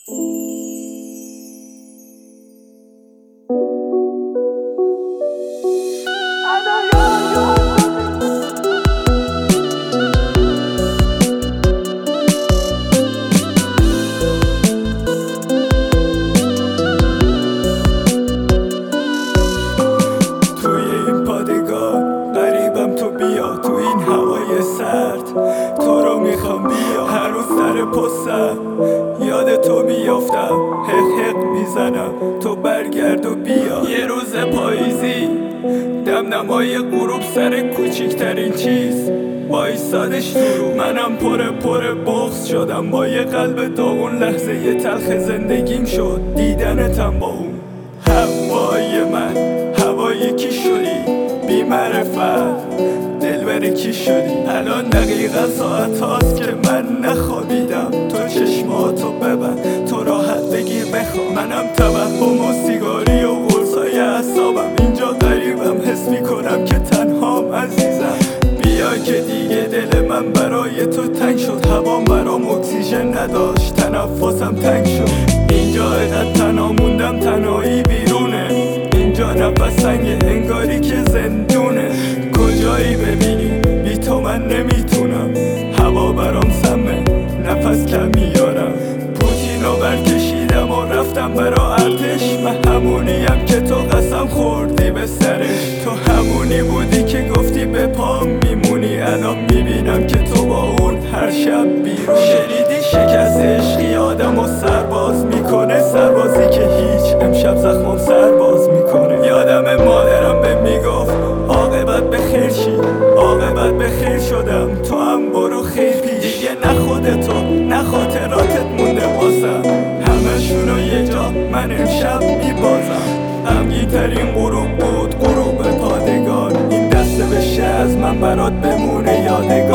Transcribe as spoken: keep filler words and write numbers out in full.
تو رو میخوام بیا هر روز سر پستم یاد تو میافتم، حق حق میزنم تو برگرد و بیا. یه روز پاییزی دم نمای غروب سر کوچیکترین چیز وایسادش تو، منم پر پر بغض شدم با یه قلب داغون. لحظه یه تلخ زندگیم شد دیدنتم با اون. هوای من هوای کی شدی بی معرفت، دلبر کی شدی؟ الان دقیقا ساعت هاست که من نخوابیدم. تو چشماتو ببند تو راحت بگیر بخواب. منم توهم و سیگاری و قرصای اعصابم اینجا غریبم، حس میکنم که تنهام عزیزم. بیا که دیگه دل من برای تو تنگ شد، هوام برام اکسیژن نداشت تنفسم تنگ شد. اینجا اینقدر تنها موندم تنهایی بیرونه، اینجا نفس تنگه انگاری که زندونه. کجایی ببینی بی تو من نمیتونم، هوا برام سمه نفس کم میارم. پوتین رو برکشیدم و رفتم برا ارتش، من همونیم که تو قسم خوردی به سرش. تو همونی بودی که گفتی به پام میمونی، الان میبینم که تو با اون هر شب بیرون. شنیدی شکست عشقی آدم و سرباز میکنه، سربازی که هیچ امشب زخمم سرباز میکنه. یادم مادرم به میگفت عاقبت به خیر شی، عاقبت به خیر شدم تو هم برو خیر پیش. دیگه نه خودتو نه خاطراتت مونده بازم، همشونو یه جا من امشب میبازم. غمگین ترین غروب بود غروب پادگان، این دسته بشه از من برات بمونه یادگار.